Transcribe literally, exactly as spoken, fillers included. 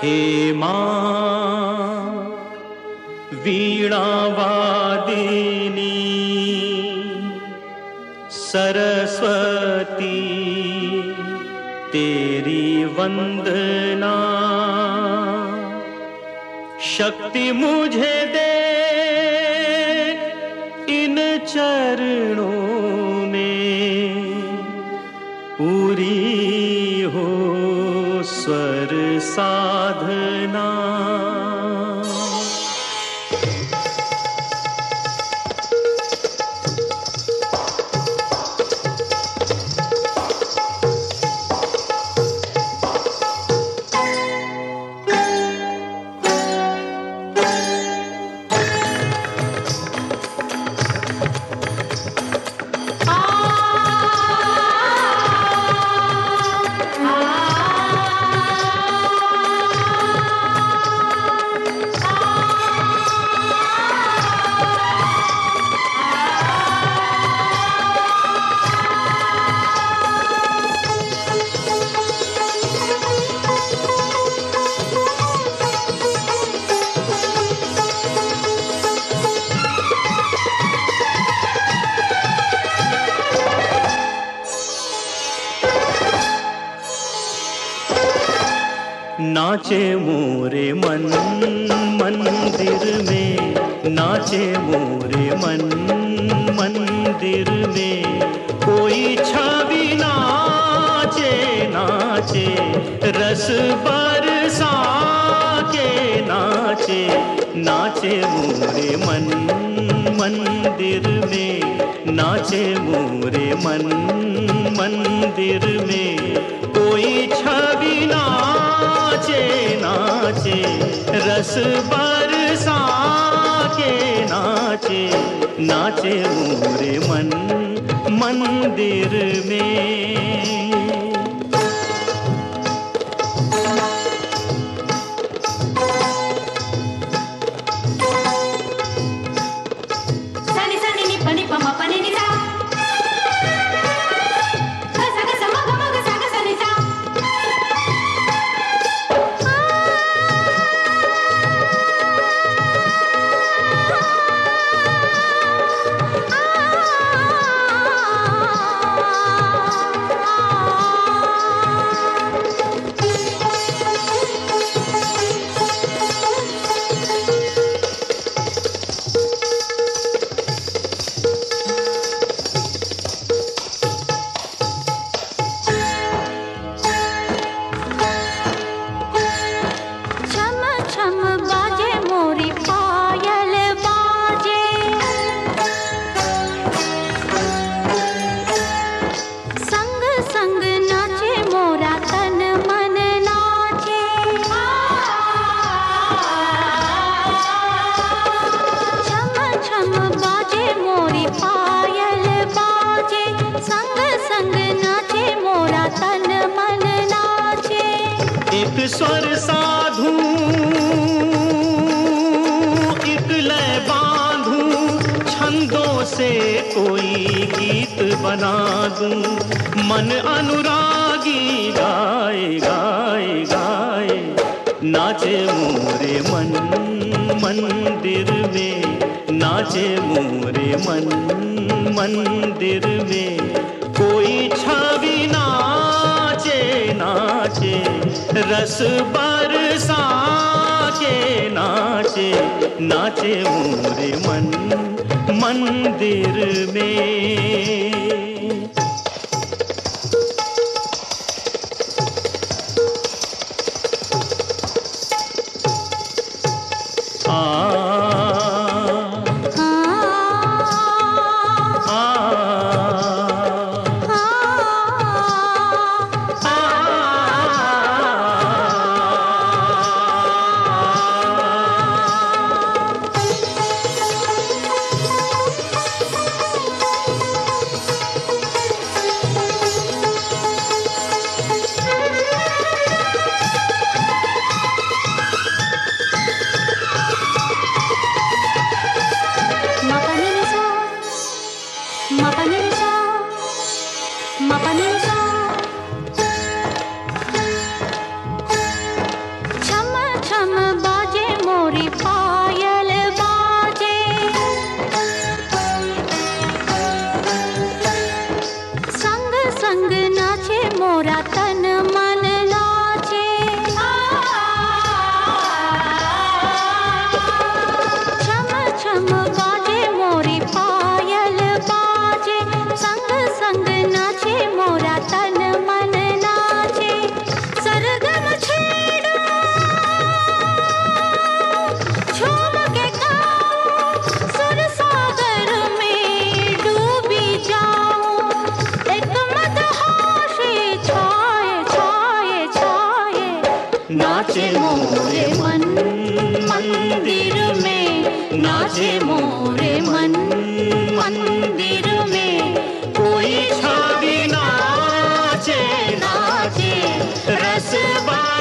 हे मां वीणावादिनी सरस्वती तेरी वंदना, शक्ति मुझे दे इन चरणों में, पूरी हो स्वर साधना। नाचे मोरे मन मंदिर में, नाचे मोरे मन मंदिर में, कोई छवि नाचे नाचे रस बरसा के नाचे, नाचे मोरे मन मंदिर में, नाचे मोरे मन मंदिर में, कोई छवि नाचे नाचे रस बरसा के नाचे, नाचे मोरे मन मंदिर में। एक स्वर साधूं, एक लय बांधूं, छंदों से कोई गीत बना दूं, मन अनुरागी गाए गाए गाए, नाचे मोरे मन मंदिर में, नाचे मोरे मन मंदिर में, कोई छवि नाचे नाचे रस बरसा के नाचे, नाचे मोरे मन मंदिर में। आ नाचे मोरे मन मंदिर में, नाचे मोरे मन मंदिर में। कोई छवि नाचे नाचे रस